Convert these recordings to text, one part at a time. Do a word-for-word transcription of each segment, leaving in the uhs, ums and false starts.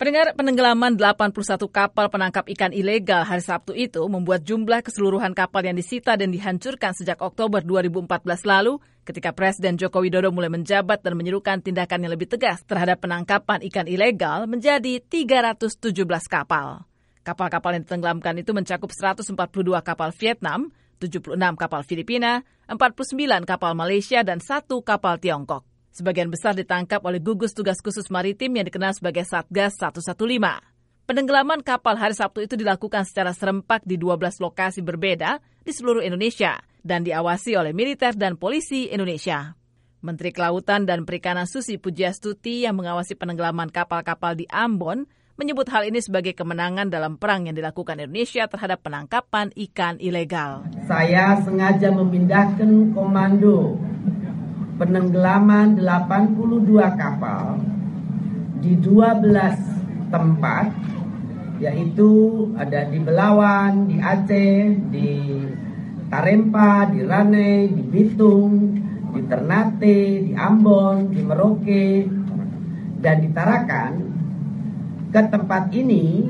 Pendengar, penenggelaman delapan puluh satu kapal penangkap ikan ilegal hari Sabtu itu membuat jumlah keseluruhan kapal yang disita dan dihancurkan sejak Oktober dua ribu empat belas lalu ketika Presiden Joko Widodo mulai menjabat dan menyerukan tindakan yang lebih tegas terhadap penangkapan ikan ilegal menjadi tiga ratus tujuh belas kapal. Kapal-kapal yang ditenggelamkan itu mencakup seratus empat puluh dua kapal Vietnam, tujuh puluh enam kapal Filipina, empat puluh sembilan kapal Malaysia, dan satu kapal Tiongkok. Sebagian besar ditangkap oleh gugus tugas khusus maritim yang dikenal sebagai Satgas seratus lima belas. Penenggelaman kapal hari Sabtu itu dilakukan secara serempak di dua belas lokasi berbeda di seluruh Indonesia dan diawasi oleh militer dan polisi Indonesia. Menteri Kelautan dan Perikanan Susi Pujiastuti yang mengawasi penenggelaman kapal-kapal di Ambon menyebut hal ini sebagai kemenangan dalam perang yang dilakukan Indonesia terhadap penangkapan ikan ilegal. Saya sengaja memindahkan komando penenggelaman delapan puluh dua kapal di dua belas tempat, yaitu ada di Belawan, di Aceh, di Tarempa, di Ranai, di Bitung, di Ternate, di Ambon, di Merauke, dan di Tarakan. Ke tempat ini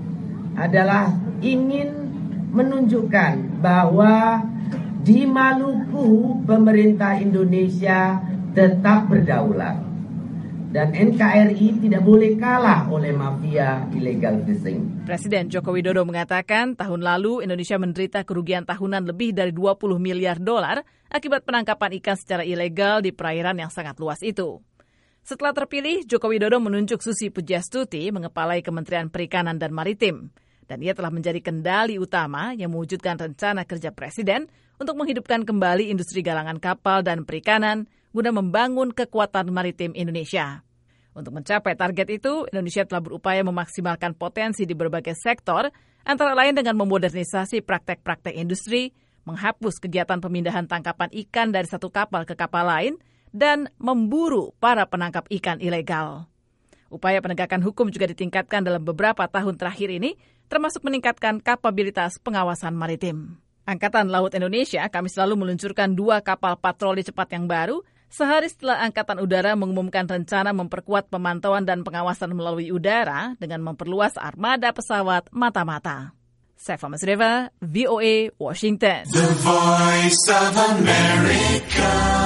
adalah ingin menunjukkan bahwa di Maluku, pemerintah Indonesia tetap berdaulat. Dan N K R I tidak boleh kalah oleh mafia illegal fishing. Presiden Joko Widodo mengatakan tahun lalu Indonesia menderita kerugian tahunan lebih dari dua puluh miliar dolar akibat penangkapan ikan secara ilegal di perairan yang sangat luas itu. Setelah terpilih, Joko Widodo menunjuk Susi Pujiastuti mengepalai Kementerian Perikanan dan Maritim. Dan ia telah menjadi kendali utama yang mewujudkan rencana kerja Presiden untuk menghidupkan kembali industri galangan kapal dan perikanan guna membangun kekuatan maritim Indonesia. Untuk mencapai target itu, Indonesia telah berupaya memaksimalkan potensi di berbagai sektor, antara lain dengan memodernisasi praktek-praktek industri, menghapus kegiatan pemindahan tangkapan ikan dari satu kapal ke kapal lain, dan memburu para penangkap ikan ilegal. Upaya penegakan hukum juga ditingkatkan dalam beberapa tahun terakhir ini, termasuk meningkatkan kapabilitas pengawasan maritim. Angkatan Laut Indonesia Kamis lalu meluncurkan dua kapal patroli cepat yang baru, sehari setelah Angkatan Udara mengumumkan rencana memperkuat pemantauan dan pengawasan melalui udara dengan memperluas armada pesawat mata-mata. Saifa Masreva, V O A, Washington. The Voice of America.